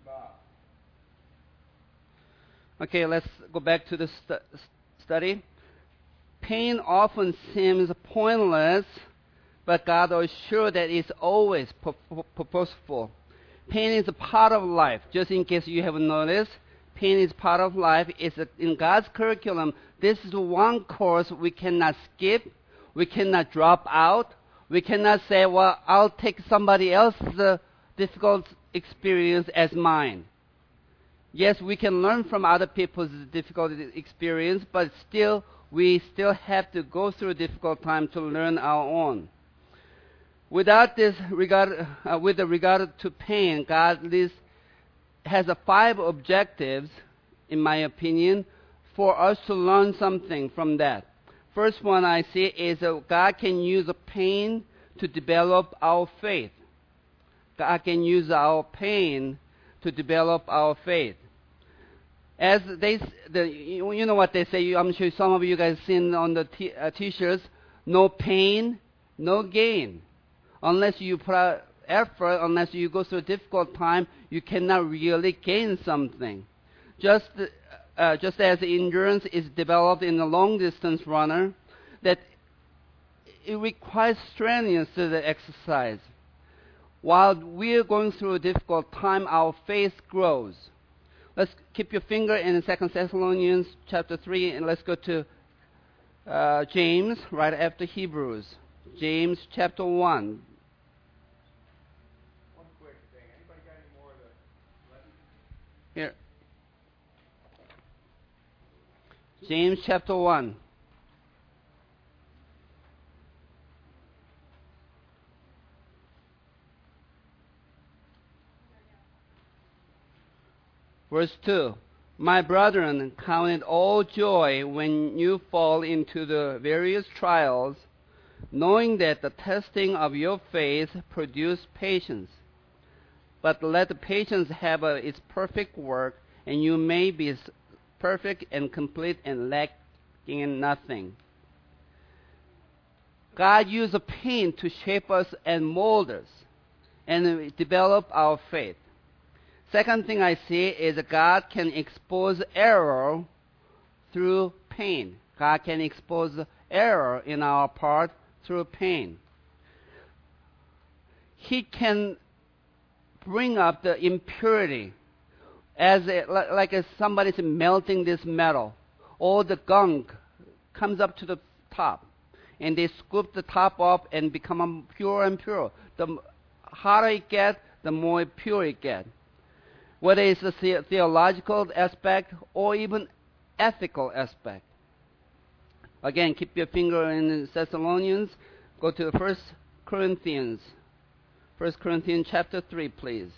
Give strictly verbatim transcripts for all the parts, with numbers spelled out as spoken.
Okay, let's go back to the stu- study. Pain often seems pointless, but God is sure that it's always pur- purposeful. Pain is a part of life. Just in case you haven't noticed, pain is part of life. It's a, in God's curriculum. This is one course we cannot skip. We cannot drop out. We cannot say, well, I'll take somebody else's uh, difficult experience as mine. Yes, we can learn from other people's difficult experience, but still, we still have to go through a difficult time to learn our own. Without this regard, uh, with regard to pain, God lists, has a five objectives, in my opinion, for us to learn something from that. First one I see is that God can use the pain to develop our faith. God can use our pain to develop our faith. As they, the, you know what they say, I'm sure some of you guys seen on the t- uh, t-shirts, no pain, no gain. Unless you put out effort, unless you go through a difficult time, you cannot really gain something. Just, uh, just as endurance is developed in a long-distance runner, that it requires strenuous exercise. While we are going through a difficult time, our faith grows. Let's keep your finger in Second Thessalonians chapter three, and let's go to uh, James right after Hebrews. James chapter one. One quick thing. Anybody got any more of the Here. James chapter one. Verse two, my brethren, count it all joy when you fall into the various trials, knowing that the testing of your faith produces patience. But let the patience have a, its perfect work, and you may be perfect and complete and lacking in nothing. God used pain to shape us and mold us and develop our faith. Second thing I see is that God can expose error through pain. God can expose error in our part through pain. He can bring up the impurity as a, like as somebody's melting this metal. All the gunk comes up to the top, and they scoop the top off and become pure and pure. The hotter it gets, the more pure it gets. Whether it's a the- theological aspect or even ethical aspect. Again, keep your finger in Thessalonians. Go to First Corinthians. First Corinthians chapter three, please.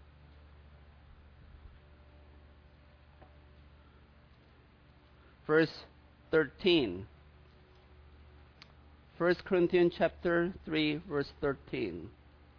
Verse thirteen. First Corinthians chapter three, verse thirteen.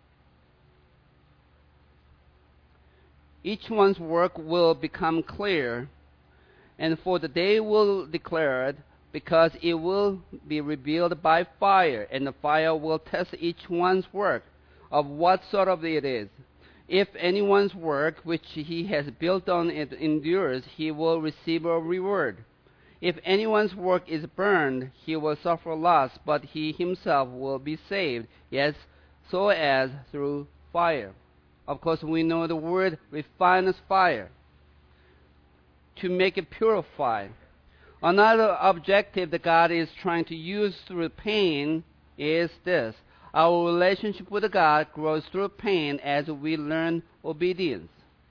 Each one's work will become clear, and for the day will declare it, because it will be revealed by fire, and the fire will test each one's work, of what sort of it is. If anyone's work which he has built on it endures, he will receive a reward. If anyone's work is burned, he will suffer loss, but he himself will be saved, yes, so as through fire. Of course, we know the word refines fire, to make it purify. Another objective that God is trying to use through pain is this. Our relationship with God grows through pain as we learn obedience.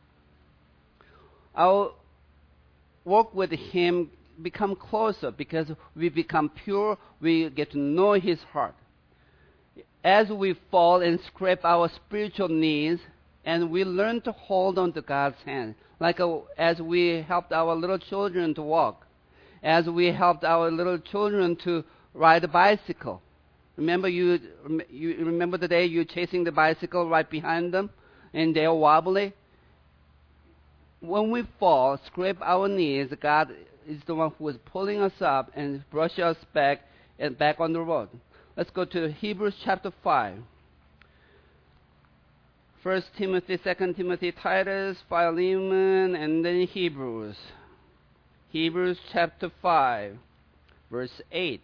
Our work with Him become closer because we become pure, we get to know His heart. As we fall and scrape our spiritual knees, and we learn to hold on to God's hand, like a, as we helped our little children to walk, as we helped our little children to ride a bicycle. Remember you, you remember the day you're chasing the bicycle right behind them, and they're wobbly? When we fall, scrape our knees, God is the one who is pulling us up and brush us back and back on the road. Let's go to Hebrews chapter five. First Timothy, Second Timothy, Titus, Philemon, and then Hebrews. Hebrews chapter five, verse eight.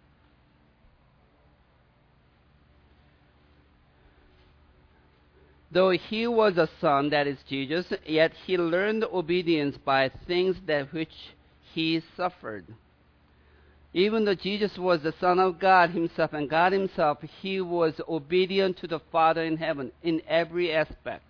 Though he was a son, that is Jesus, yet he learned obedience by things that which he suffered. Even though Jesus was the Son of God himself and God himself, he was obedient to the Father in heaven in every aspect.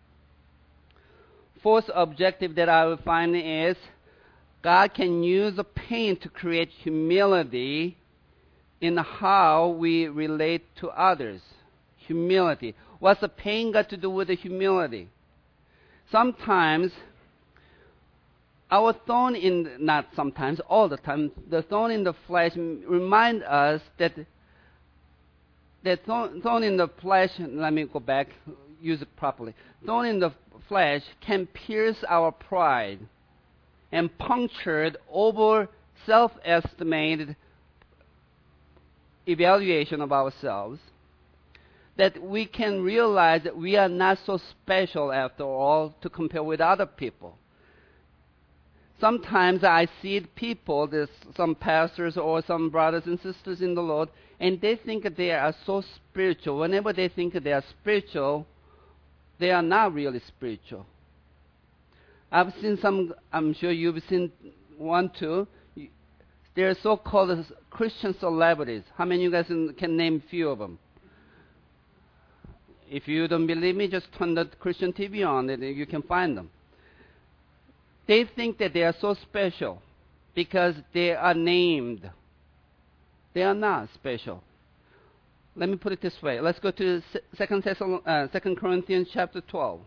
Fourth objective that I will find is God can use the pain to create humility in how we relate to others. Humility. What's the pain got to do with the humility? Sometimes our thorn in, not sometimes, all the time, the thorn in the flesh remind us that the thorn, thorn in the flesh, let me go back, use it properly. Thorn in the flesh can pierce our pride and punctured over self-estimated evaluation of ourselves, that we can realize that we are not so special after all to compare with other people. Sometimes I see people, there's some pastors or some brothers and sisters in the Lord, and they think that they are so spiritual. Whenever they think that they are spiritual, they are not really spiritual. I've seen some, I'm sure you've seen one too. They're so-called Christian celebrities. How many of you guys can name a few of them? If you don't believe me, just turn the Christian T V on and you can find them. They think that they are so special because they are named. They are not special. Let me put it this way. Let's go to Second Corinthians chapter twelve.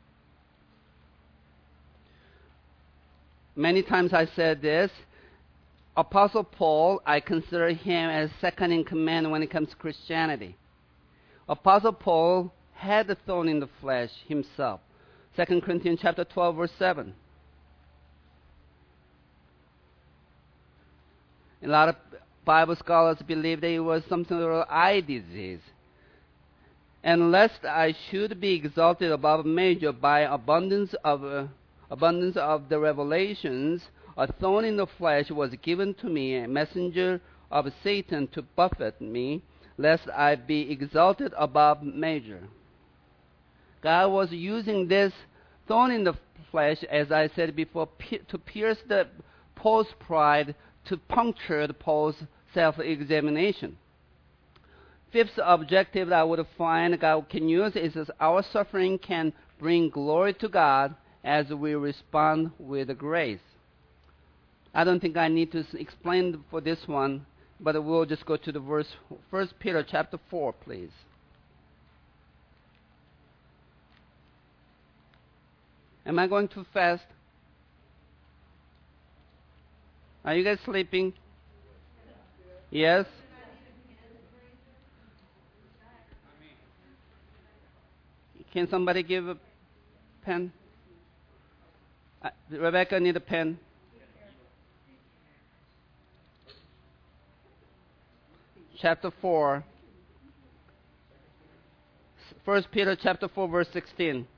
Many times I said this. Apostle Paul, I consider him as second in command when it comes to Christianity. Apostle Paul had a thorn in the flesh himself. Second Corinthians chapter twelve, verse seven. A lot of Bible scholars believe that it was something like eye disease. And lest I should be exalted above measure by abundance of uh, abundance of the revelations, a thorn in the flesh was given to me, a messenger of Satan to buffet me, lest I be exalted above measure. God was using this thorn in the flesh, as I said before, to pierce the Paul's pride, to puncture the Paul's self-examination. Fifth objective that I would find God can use is that our suffering can bring glory to God as we respond with grace. I don't think I need to explain for this one, but we'll just go to the verse, First Peter chapter four, please. Am I going too fast? Are you guys sleeping? Yes? Can somebody give a pen? Uh, Rebecca, need a pen. Chapter four. First Peter chapter four, verse sixteen.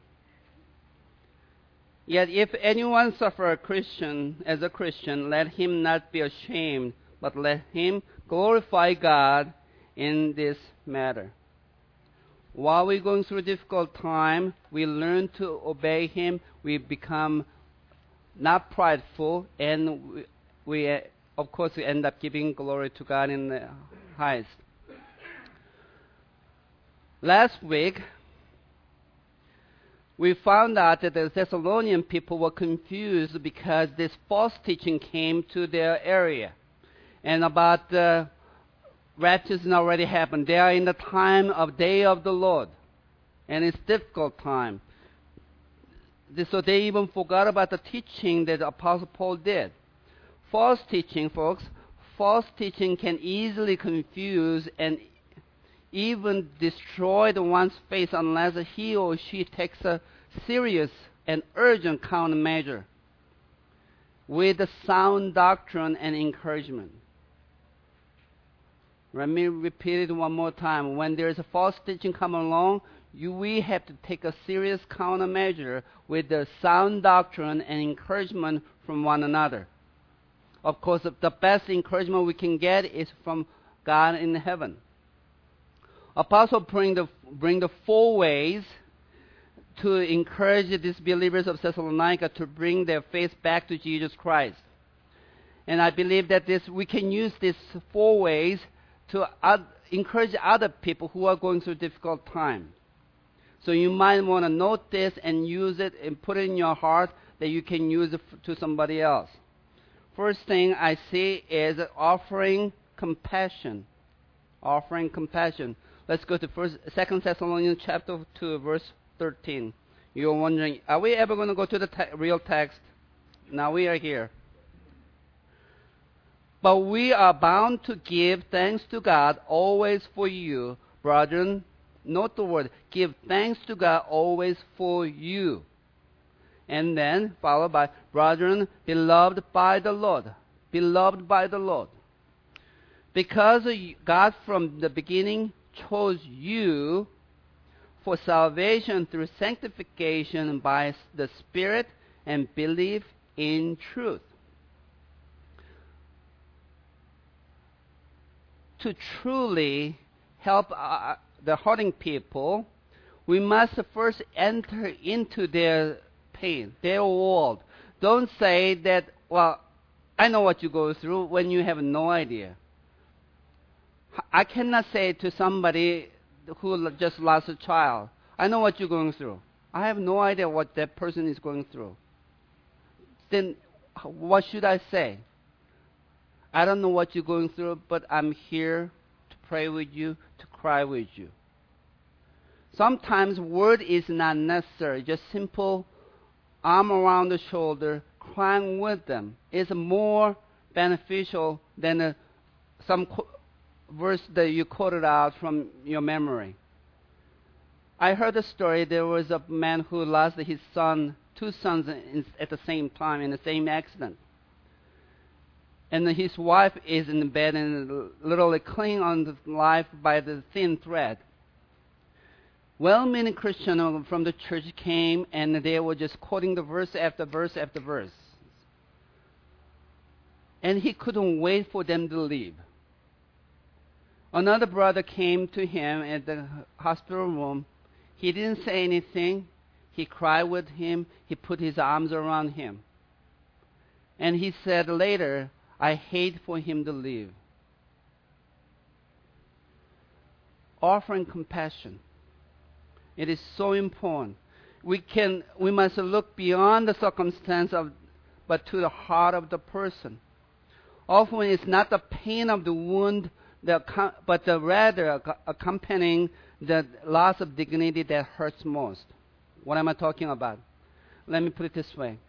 Yet if anyone suffer a Christian as a Christian, let him not be ashamed, but let him glorify God in this matter. While we're going through a difficult time, we learn to obey Him. We become not prideful, and we, we uh, of course, we end up giving glory to God in the highest. Last week, we found out that the Thessalonian people were confused because this false teaching came to their area. And about the rapture has already happened. They are in the time of day of the Lord. And it's difficult time. So they even forgot about the teaching that Apostle Paul did. False teaching, folks, false teaching can easily confuse and even destroy the one's faith unless he or she takes a serious and urgent countermeasure with the sound doctrine and encouragement. Let me repeat it one more time. When there is a false teaching coming along, you, we have to take a serious countermeasure with the sound doctrine and encouragement from one another. Of course, the best encouragement we can get is from God in heaven. Apostle bring the, bring the four ways to encourage these believers of Thessalonica to bring their faith back to Jesus Christ. And I believe that this we can use these four ways to ad, encourage other people who are going through difficult time. So you might want to note this and use it and put it in your heart that you can use it to somebody else. First thing I see is offering compassion. Offering compassion. Let's go to first, Second Thessalonians chapter two, verse thirteen. You're wondering, are we ever going to go to the te- real text? Now we are here. But we are bound to give thanks to God always for you, brethren. Note the word, give thanks to God always for you. And then, followed by, brethren, beloved by the Lord. Beloved by the Lord. Because God from the beginning chose you for salvation through sanctification by the Spirit and belief in truth. To truly help uh, the hurting people, we must first enter into their pain, their world. Don't say that, well, I know what you go through when you have no idea. I cannot say to somebody who just lost a child, I know what you're going through. I have no idea what that person is going through. Then what should I say? I don't know what you're going through, but I'm here to pray with you, to cry with you. Sometimes word is not necessary. Just simple arm around the shoulder, crying with them is more beneficial than a, some qu- verse that you quoted out from your memory. I heard a story. There was a man who lost his son, two sons in, at the same time in the same accident. And his wife is in bed and literally clinging on to life by the thin thread. Well-meaning Christians from the church came and they were just quoting the verse after verse after verse. And he couldn't wait for them to leave. Another brother came to him at the hospital room. He didn't say anything. He cried with him. He put his arms around him. And he said later, I hate for him to leave. Offering compassion. It is so important. We can, we must look beyond the circumstance of, but to the heart of the person. Often it's not the pain of the wound, the, but the rather accompanying the loss of dignity that hurts most. What am I talking about? Let me put it this way.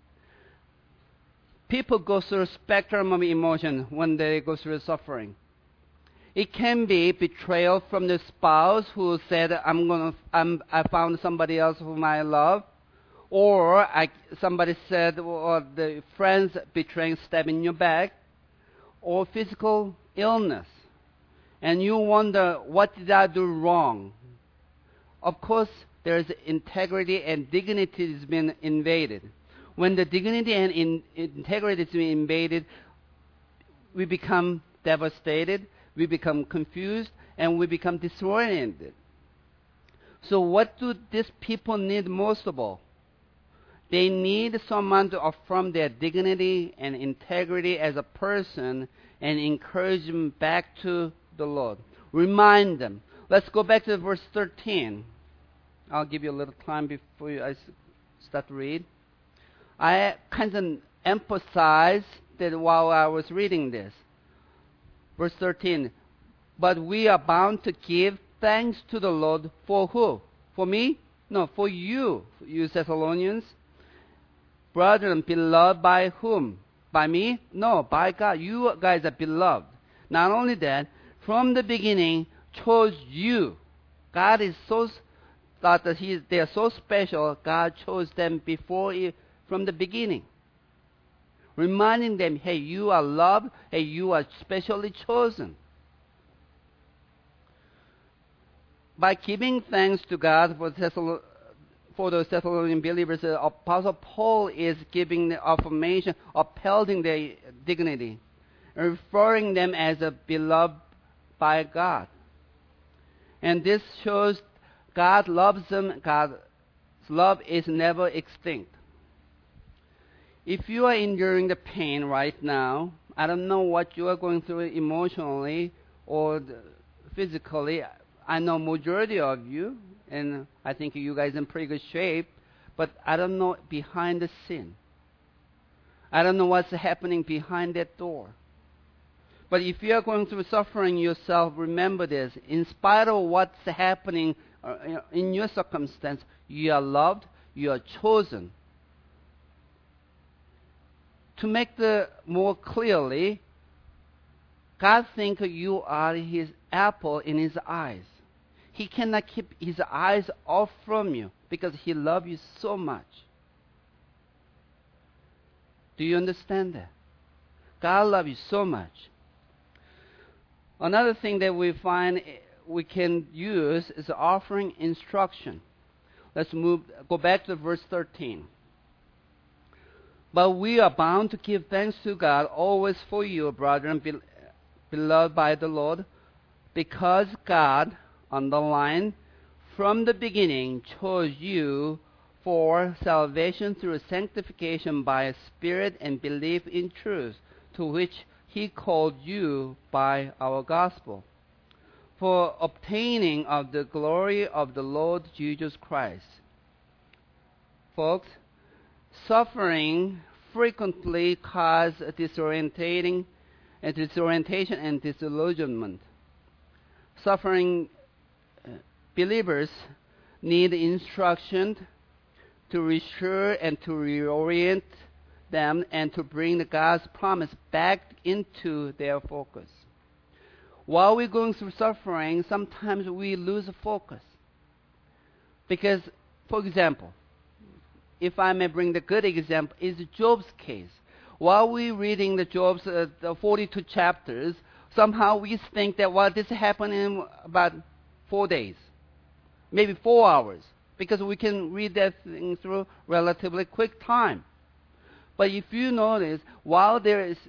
People go through a spectrum of emotion when they go through suffering. It can be betrayal from the spouse who said, I'm gonna, I'm, I found somebody else whom I love. Or I, somebody said, or the friends betraying, stabbing your back. Or physical illness. And you wonder, what did I do wrong? Of course, there's integrity and dignity has been invaded. When the dignity and in, integrity is invaded, we become devastated, we become confused, and we become disoriented. So what do these people need most of all? They need someone to affirm their dignity and integrity as a person and encourage them back to the Lord. Remind them. Let's go back to verse thirteen. I'll give you a little time before you, I start to read. I kind of emphasized that while I was reading this. Verse thirteen. But we are bound to give thanks to the Lord for who? For me? No, for you, you Thessalonians. Brethren, beloved by whom? By me? No, by God. You guys are beloved. Not only that, from the beginning, chose you. God is so, that he, they are so special, God chose them before, from the beginning. Reminding them, hey, you are loved, hey, you are specially chosen. by giving thanks to God for, Thessalo- for the Thessalonian believers, the Apostle Paul is giving the affirmation, upholding their dignity, referring them as a beloved by God. And this shows God loves them. God's love is never extinct. If you are enduring the pain right now, I don't know what you are going through emotionally or physically. I know majority of you, and I think you guys in pretty good shape, but I don't know behind the scene. I don't know what's happening behind that door. But if you are going through suffering yourself, remember this. In spite of what's happening in your circumstance, you are loved, you are chosen. To make the more clearly, God thinks you are His apple in His eyes. He cannot keep His eyes off from you because He loves you so much. Do you understand that? God loves you so much. Another thing that we find we can use is offering instruction. Let's move, go back to verse thirteen. But we are bound to give thanks to God always for you, brethren, be, beloved by the Lord, because God, underline, from the beginning chose you for salvation through sanctification by a Spirit and belief in truth, to which He called you by our gospel, for obtaining of the glory of the Lord Jesus Christ. Folks, suffering frequently causes disorientating, uh, disorientation and disillusionment. Suffering uh, believers need instruction to reassure and to reorient them and to bring the God's promise back into their focus. While we're going through suffering, sometimes we lose focus. Because, for example, if I may bring the good example, is Job's case. While we're reading the Job's uh, the forty-two chapters, somehow we think that, well, this happened in about four days, maybe four hours, because we can read that thing through relatively quick time. But if you notice, while there is,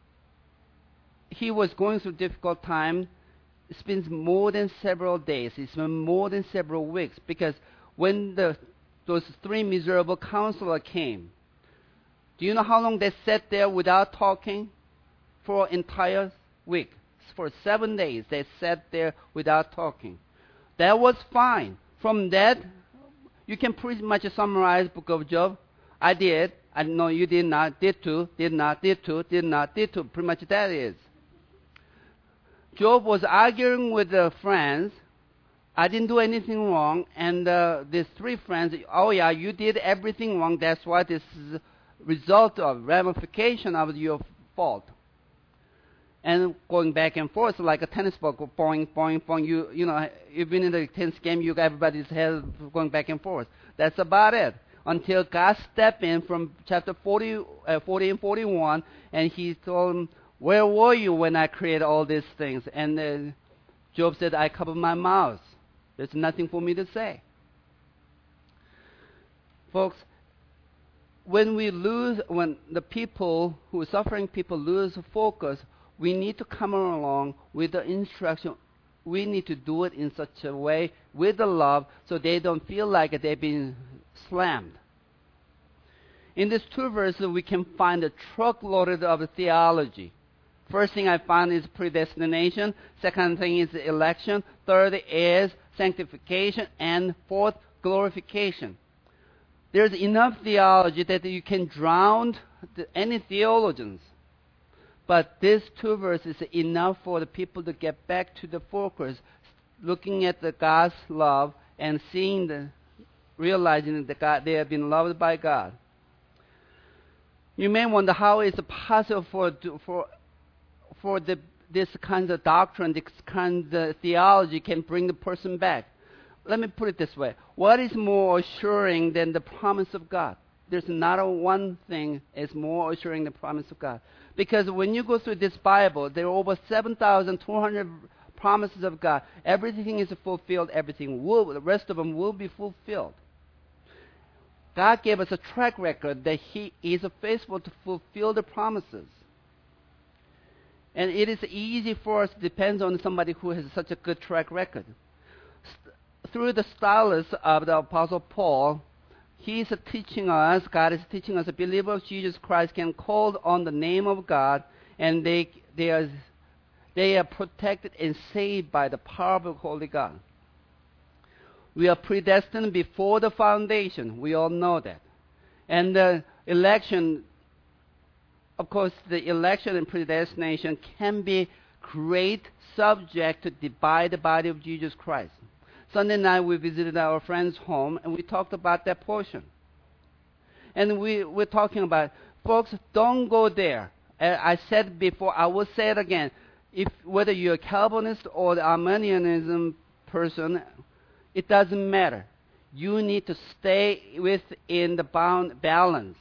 he was going through difficult time, it spends more than several days. It's been more than several weeks, because when the those three miserable counselors came, do you know how long they sat there without talking? For an entire week. For seven days, they sat there without talking. That was fine. From that, you can pretty much summarize Book of Job. I did. I know you did not, did too, did not, did too, did not, did too. Pretty much that is. Job was arguing with the friends. I didn't do anything wrong. And uh, these three friends, oh yeah, you did everything wrong. That's why this is a result of ramification of your fault. And going back and forth like a tennis ball, boing, boing, boing. You, you know, you've been in the tennis game, you got everybody's head going back and forth. That's about it. Until God stepped in from chapter forty, uh, forty and forty-one, and He told him, where were you when I created all these things? And uh, Job said, I covered my mouth. There's nothing for me to say. Folks, when we lose, when the people who are suffering people lose focus, we need to come along with the instruction. We need to do it in such a way with the love so they don't feel like they've been slammed. In these two verses, we can find a truckload of theology. First thing I found is predestination. Second thing is election. Third is sanctification. And fourth, glorification. There's enough theology that you can drown any theologians. But these two verses are enough for the people to get back to the focus, looking at the God's love and seeing the, realizing that God, they have been loved by God. You may wonder how is it possible for for for the this kind of doctrine, this kind of theology can bring the person back. Let me put it this way: what is more assuring than the promise of God? There's not a one thing is more assuring than the promise of God. Because when you go through this Bible, there are over seven thousand two hundred promises of God. Everything is fulfilled. Everything will, the rest of them will be fulfilled. God gave us a track record that He is faithful to fulfill the promises. And it is easy for us to depend on somebody who has such a good track record. St- through the stylus of the Apostle Paul, he is teaching us, God is teaching us, a believer of Jesus Christ can call on the name of God, and they, they, are, they are protected and saved by the power of the Holy God. We are predestined before the foundation. We all know that. And the election, of course, the election and predestination can be great subject to divide the body of Jesus Christ. Sunday night we visited our friend's home and we talked about that portion. And we we're talking about, folks, don't go there. I said before, I will say it again. If whether you're a Calvinist or the Arminianism person, it doesn't matter. You need to stay within the bound balance.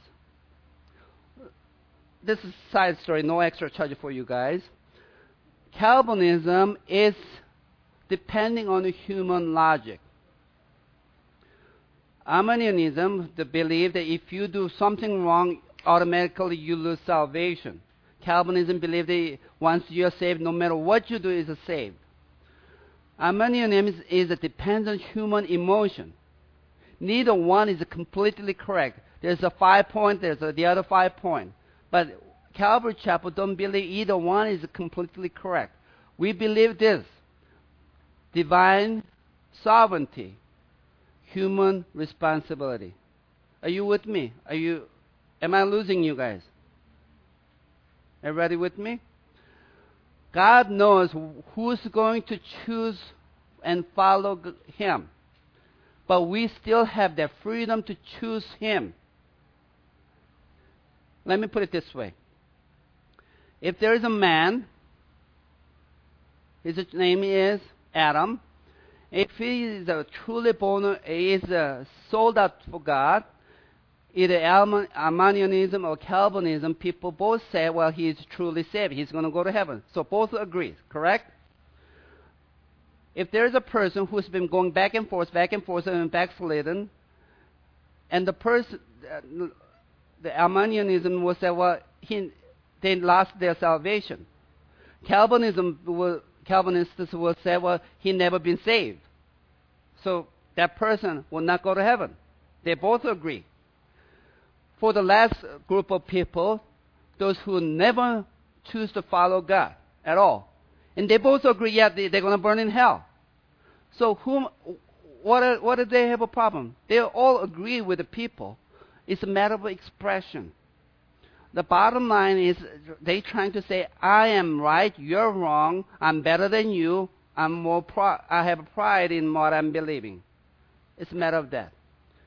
This is a side story, no extra charge for you guys. Calvinism is depending on human logic. Arminianism, the belief that if you do something wrong, automatically you lose salvation. Calvinism believes that once you are saved, no matter what you do, is saved. Arminianism is a dependent human emotion. Neither one is completely correct. There's a five point, there's a, the other five point. But Calvary Chapel don't believe either one is completely correct. We believe this: divine sovereignty, human responsibility. Are you with me? Are you? Am I losing you guys? Everybody with me? God knows who's going to choose and follow Him. But we still have the freedom to choose Him. Let me put it this way. If there is a man, his name is Adam. If he is a truly born, he is a sold out for God, either Arminianism or Calvinism, people both say, well, he is truly saved. He's going to go to heaven. So both agree, correct? If there is a person who's been going back and forth, back and forth, and backslidden, and the person, the Arminianism will say, well, he, they lost their salvation. Calvinism will, Calvinists will say, well, he never been saved. So that person will not go to heaven. They both agree. For the last group of people, those who never choose to follow God at all, and they both agree, yeah, they, they're going to burn in hell. So whom, what, are, what do they have a problem? They all agree with the people. It's a matter of expression. The bottom line is they trying to say, I am right, you're wrong, I'm better than you, I'm more pri- I have pride in what I'm believing. It's a matter of that.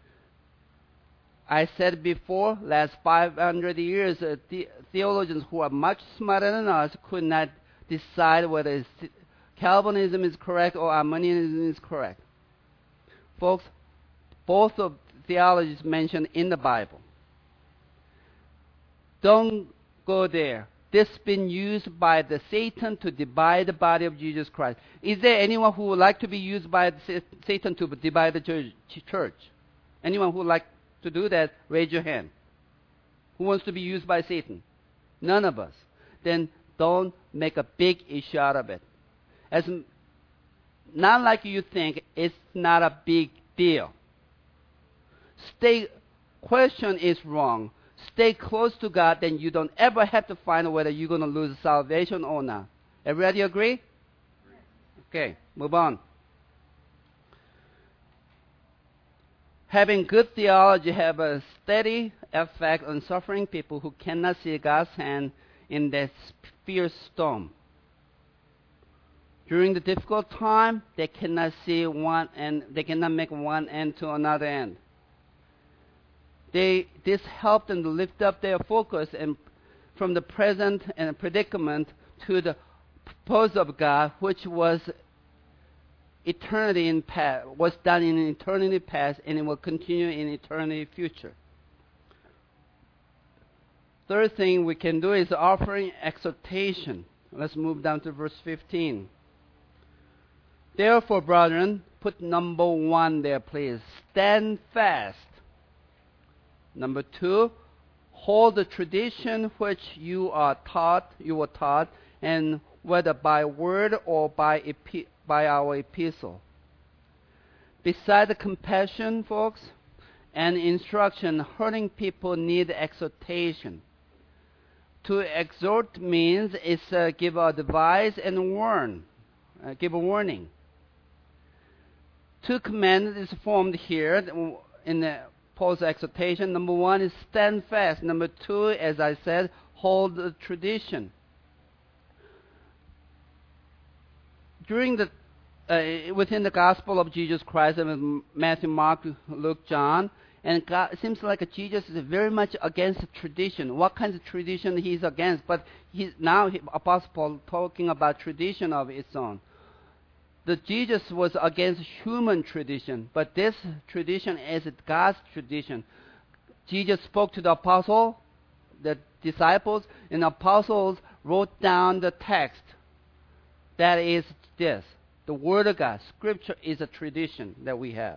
I said before, last five hundred years, uh, the- theologians who are much smarter than us could not decide whether it's Calvinism is correct or Arminianism is correct. Folks, both of theologies mentioned in the Bible. Don't go there. This has been used by the Satan to divide the body of Jesus Christ. Is there anyone who would like to be used by the Satan to divide the church? church? Anyone who would like to do that, raise your hand. Who wants to be used by Satan? None of us. Then don't make a big issue out of it. As not like you think, it's not a big deal. Stay, question is wrong. Stay close to God, then you don't ever have to find whether you're going to lose salvation or not. Everybody agree? Okay, move on. Having good theology have a steady effect on suffering people who cannot see God's hand in that fierce storm. During the difficult time, they cannot see one end, they cannot make one end to another end. They, this helped them to lift up their focus and from the present and predicament to the purpose of God, which was eternity in past, was done in eternity past, and it will continue in eternity future. Third thing we can do is offering exhortation. Let's move down to verse fifteen. Therefore, brethren, put number one there, please. Stand fast. Number two, hold the tradition which you are taught, you were taught, and whether by word or by epi- by our epistle. Besides the compassion, folks, and instruction, hurting people need exhortation. To exhort means it's uh, give advice and warn, uh, give a warning. Two commands is formed here in the Paul's exhortation. Number one is stand fast. Number two, as I said, hold the tradition. During the uh, within the Gospel of Jesus Christ, Matthew, Mark, Luke, John, and God, it seems like Jesus is very much against tradition. What kind of tradition he's against? But he's now he, Apostle Paul talking about tradition of its own. The Jesus was against human tradition, but this tradition is God's tradition. Jesus spoke to the apostle, the disciples, and the apostles wrote down the text. That is this. The Word of God. Scripture is a tradition that we have.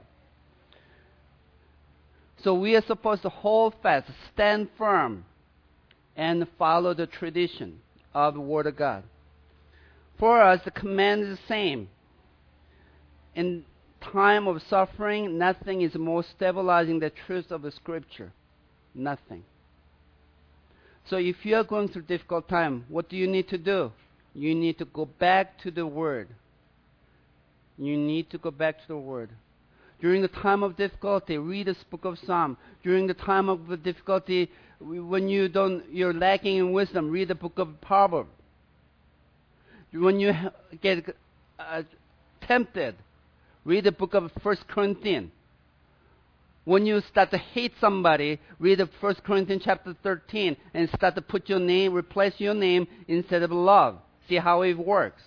So we are supposed to hold fast, stand firm, and follow the tradition of the Word of God. For us, the command is the same. In time of suffering, nothing is more stabilizing the truth of the Scripture. Nothing. So if you are going through a difficult time, what do you need to do? You need to go back to the Word. You need to go back to the Word. During the time of difficulty, read this book of Psalm. During the time of the difficulty, when you don't, you're lacking in wisdom, read the book of Proverbs. When you get uh, tempted, read the book of First Corinthians. When you start to hate somebody, read the First Corinthians chapter thirteen and start to put your name, replace your name instead of love. See how it works.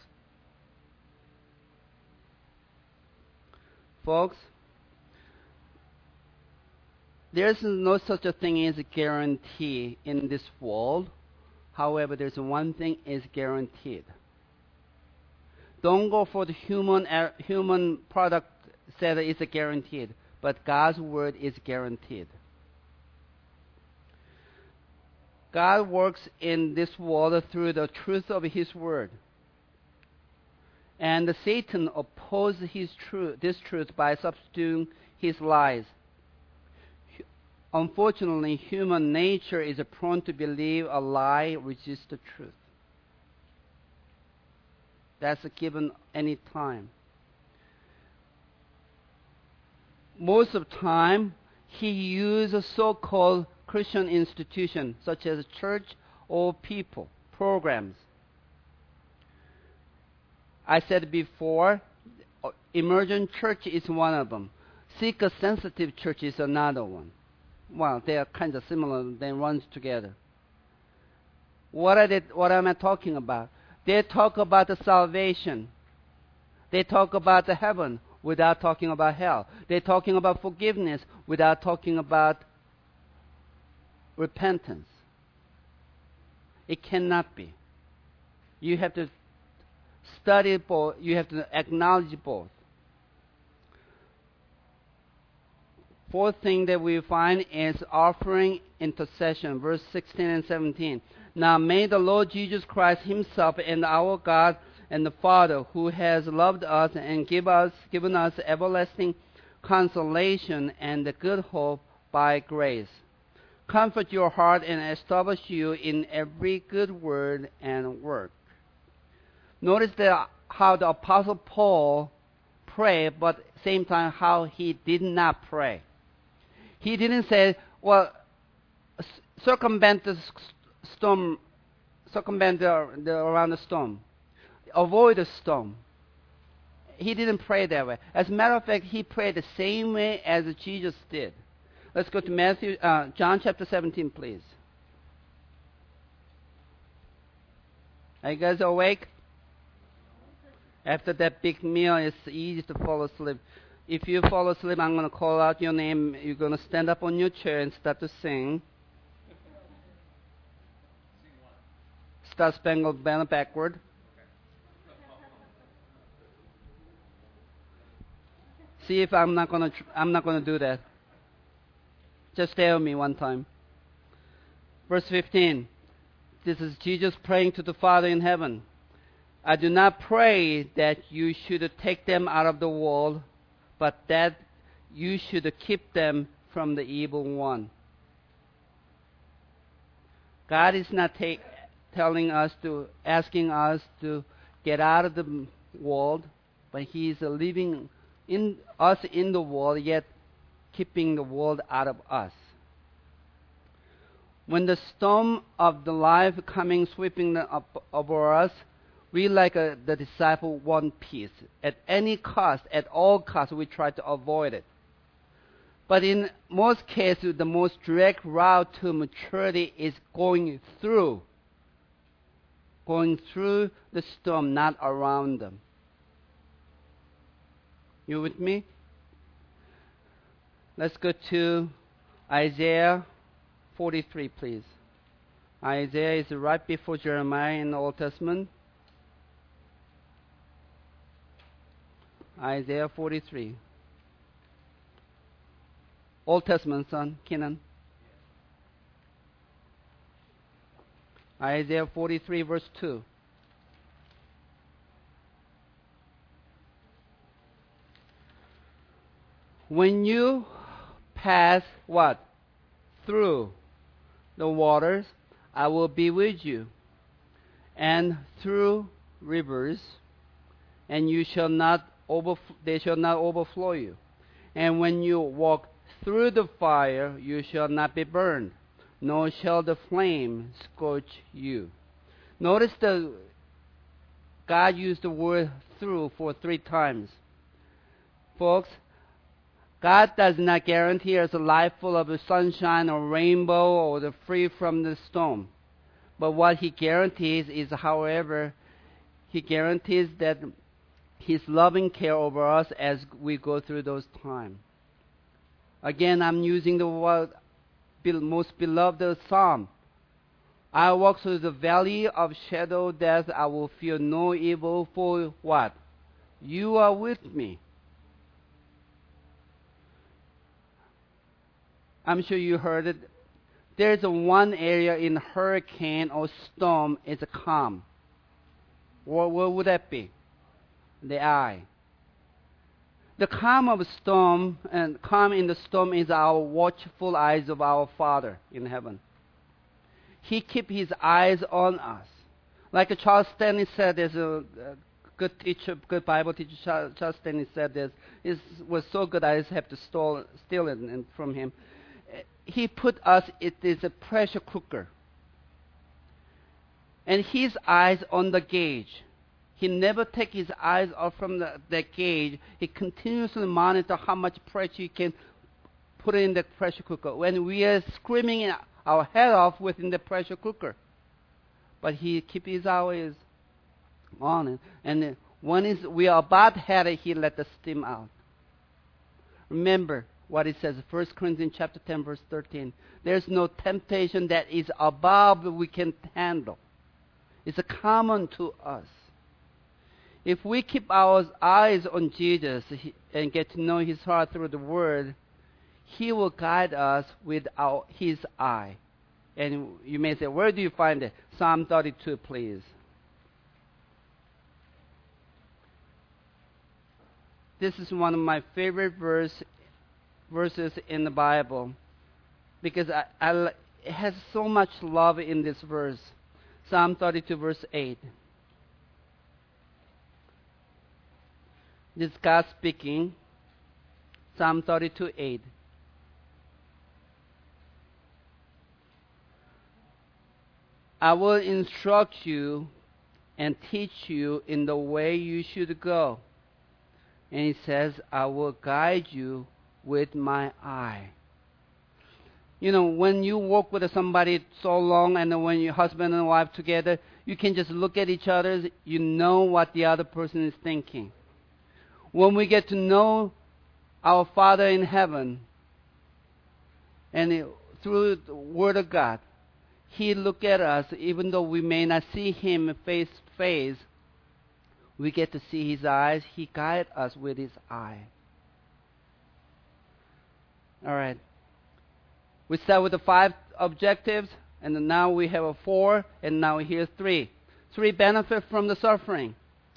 Folks, there's no such a thing as a guarantee in this world. However, there's one thing is guaranteed. Don't go for the human uh, human product said it's guaranteed, but God's word is guaranteed. God works in this world through the truth of His word. And Satan opposes his truth, this truth by substituting his lies. Unfortunately, human nature is prone to believe a lie which is the truth. That's a given any time. Most of the time, he uses so-called Christian institutions such as church or people, programs. I said before, emergent church is one of them. Seeker-sensitive church is another one. Well, they are kind of similar. They run together. What are they, what am I talking about? They talk about the salvation. They talk about the heaven without talking about hell. They're talking about forgiveness without talking about repentance. It cannot be. You have to study both. You have to acknowledge both. Fourth thing that we find is offering intercession, verse sixteen and seventeen. Now may the Lord Jesus Christ himself and our God and the Father, who has loved us and give us, given us everlasting consolation and the good hope by grace, comfort your heart and establish you in every good word and work. Notice that how the Apostle Paul prayed, but at the same time how he did not pray. He didn't say, well, circumvent the storm, circumvent the, the, around the storm, avoid the storm. He didn't pray that way. As a matter of fact, he prayed the same way as Jesus did. Let's go to Matthew, uh, John chapter seventeen, please. Are you guys awake? After that big meal, it's easy to fall asleep. If you fall asleep, I'm going to call out your name. You're going to stand up on your chair and start to sing. Star Spangled Banner backward. See if I'm not gonna tr- I'm not gonna do that. Just stay with me one time. Verse fifteen. This is Jesus praying to the Father in heaven. I do not pray that you should take them out of the world, but that you should keep them from the evil one. God is not ta- telling us to, asking us to get out of the world, but He is living in us in the world, yet keeping the world out of us. When the storm of the life coming sweeping up over us, we, like a, the disciple, want peace. At any cost, at all costs, we try to avoid it. But in most cases, the most direct route to maturity is going through. Going through the storm, not around them. You with me? Let's go to Isaiah forty-three, please. Isaiah is right before Jeremiah in the Old Testament. Isaiah forty-three. Old Testament, son, Kenan. Isaiah forty-three, verse two. When you pass what? Through the waters, I will be with you, and through rivers, and you shall not overf- they shall not overflow you. And when you walk through the fire, you shall not be burned, nor shall the flame scorch you. Notice the God used the word through for three times. Folks, God does not guarantee us a life full of sunshine or rainbow or the free from the storm. But what He guarantees is, however, He guarantees that His loving care over us as we go through those times. Again, I'm using the word, most beloved psalm. I walk through the valley of shadow death, I will fear no evil, for what? You are with me. I'm sure you heard it. There's a one area in hurricane or storm is calm. What, what would that be? The eye. The calm of a storm and calm in the storm is our watchful eyes of our Father in heaven. He keeps His eyes on us. Like Charles Stanley said, there's a, a good teacher, good Bible teacher, Charles, Charles Stanley said this. It was so good I just have to steal, steal it from him. He put us, it is a pressure cooker. And His eyes on the gauge. He never takes His eyes off from the, the gauge. He continuously monitors how much pressure He can put in the pressure cooker. When we are screaming our head off within the pressure cooker. But He keeps His eyes on it. And when is, we are about headed, He let the steam out. Remember what it says, First Corinthians chapter ten, verse thirteen. There's no temptation that is above we can handle. It's common to us. If we keep our eyes on Jesus and get to know His heart through the Word, He will guide us with our, His eye. And you may say, where do you find it? Psalm thirty-two, please. This is one of my favorite verse, verses in the Bible because I, I, it has so much love in this verse. Psalm thirty-two, verse eight. This is God speaking. Psalm thirty-two, eight. I will instruct you and teach you in the way you should go. And He says, I will guide you with my eye. You know, when you walk with somebody so long and when you're husband and wife together, you can just look at each other, you know what the other person is thinking. When we get to know our Father in heaven, and it, through the Word of God, He look at us, even though we may not see Him face to face, we get to see His eyes. He guides us with His eye. All right. We start with the five objectives, and then now we have a four, and now here's three. Three benefits from the suffering.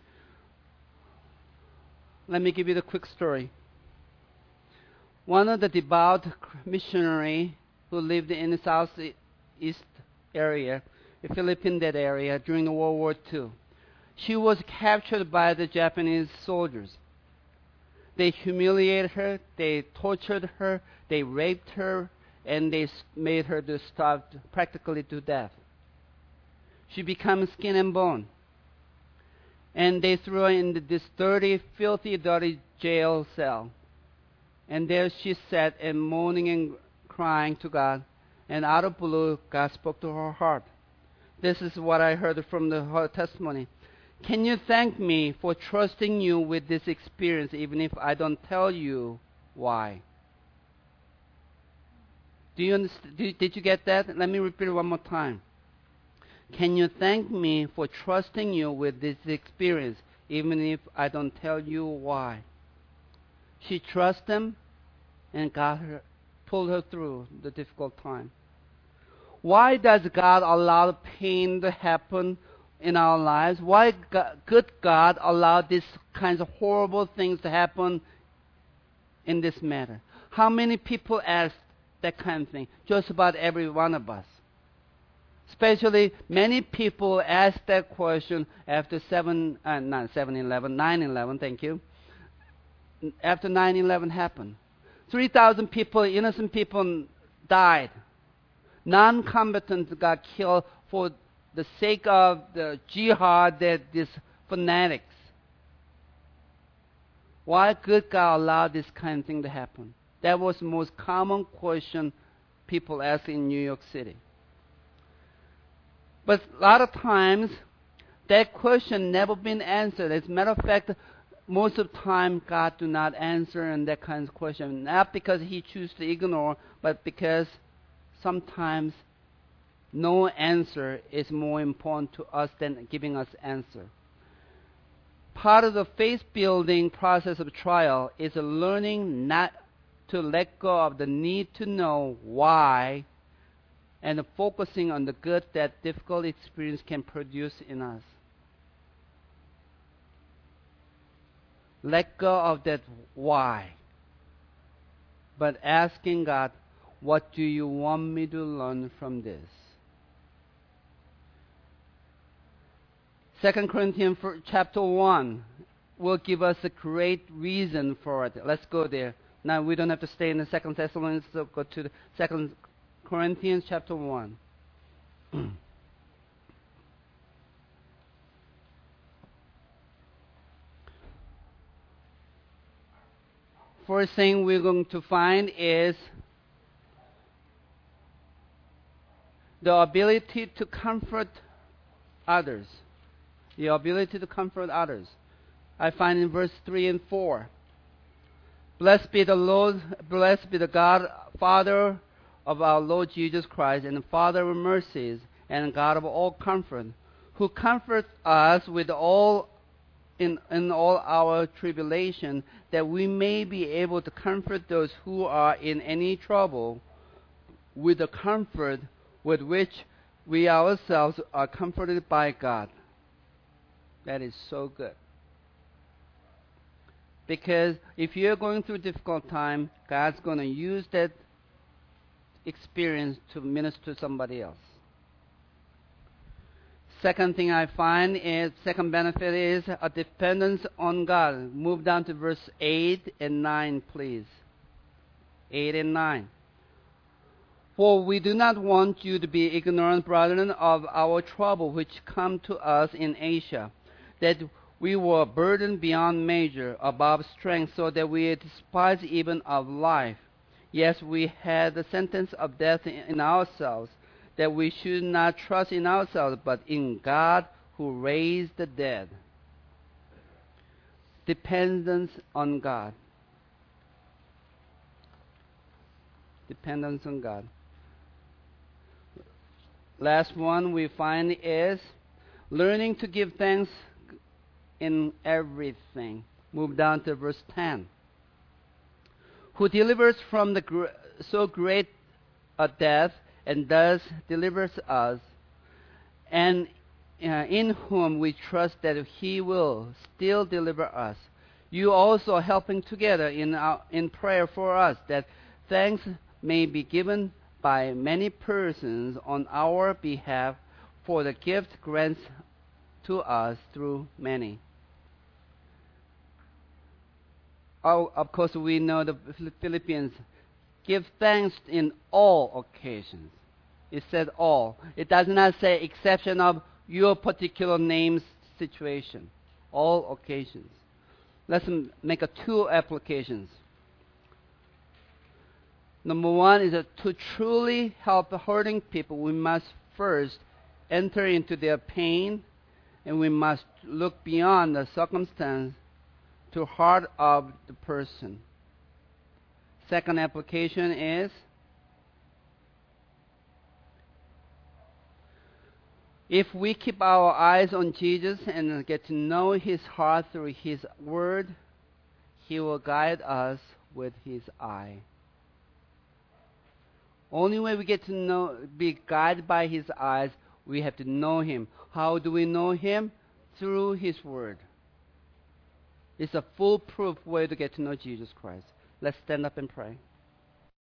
Let me give you the quick story. One of the devout missionary who lived in the southeast area, the Philippines that area, during the World War Two. She was captured by the Japanese soldiers. They humiliated her, they tortured her, they raped her, and they made her to starve practically to death. She became skin and bone. And they threw her in this dirty, filthy, dirty jail cell. And there she sat and moaning and crying to God. And out of blue, God spoke to her heart. This is what I heard from the, her testimony. Can you thank me for trusting you with this experience, even if I don't tell you why? Do you understand? Did you get that? Let me repeat it one more time. Can you thank me for trusting you with this experience, even if I don't tell you why? She trusted him, and God her, pulled her through the difficult time. Why does God allow pain to happen in our lives? Why God, good God allow these kinds of horrible things to happen in this matter? How many people ask that kind of thing? Just about every one of us. Especially many people ask that question after seven, uh, not seven eleven, nine eleven, thank you. After nine eleven happened. three thousand people, innocent people died. Non-combatants got killed for the sake of the jihad that these fanatics. Why could God allow this kind of thing to happen? That was the most common question people ask in New York City. But a lot of times, that question never been answered. As a matter of fact, most of the time, God do not answer in that kind of question. Not because He chooses to ignore, but because sometimes no answer is more important to us than giving us answer. Part of the faith-building process of trial is learning not to let go of the need to know why and focusing on the good that difficult experience can produce in us. Let go of that why, but asking God, what do you want me to learn from this? Second Corinthians chapter one will give us a great reason for it. Let's go there. Now we don't have to stay in the Second Thessalonians, so go to the Second Corinthians chapter one. First thing we're going to find is the ability to comfort others. The ability to comfort others. I find in verse three and four. Blessed be the Lord, blessed be the God, Father of our Lord Jesus Christ, and the Father of mercies, and God of all comfort, who comforts us with all in, in all our tribulation, that we may be able to comfort those who are in any trouble with the comfort with which we ourselves are comforted by God. That is so good. Because if you're going through a difficult time, God's going to use that experience to minister to somebody else. Second thing I find is, second benefit is a dependence on God. Move down to verse eight and nine, please. eight and nine. For we do not want you to be ignorant, brethren, of our trouble which come to us in Asia, that we were burdened beyond measure, above strength, so that we despised even of life. Yes, we had the sentence of death in ourselves, that we should not trust in ourselves, but in God who raised the dead. Dependence on God. Dependence on God. Last one we find is learning to give thanks in everything. Move down to verse ten. who delivers from the gr- so great a death and thus delivers us, and uh, in whom we trust that he will still deliver us. You also helping together in, our, in prayer for us, that thanks may be given by many persons on our behalf for the gift grants to us through many. Oh, of course, we know the Philippians give thanks in all occasions. It said all. It does not say exception of your particular name's situation. All occasions. Let's m- make a two applications. Number one is that to truly help hurting people, we must first enter into their pain, and we must look beyond the circumstance to heart of the person. Second application is if we keep our eyes on Jesus and get to know his heart through his word, he will guide us with his eye. Only way we get to know, be guided by his eyes, we have to know him. How do we know him? Through his word. It's a foolproof way to get to know Jesus Christ. Let's stand up and pray.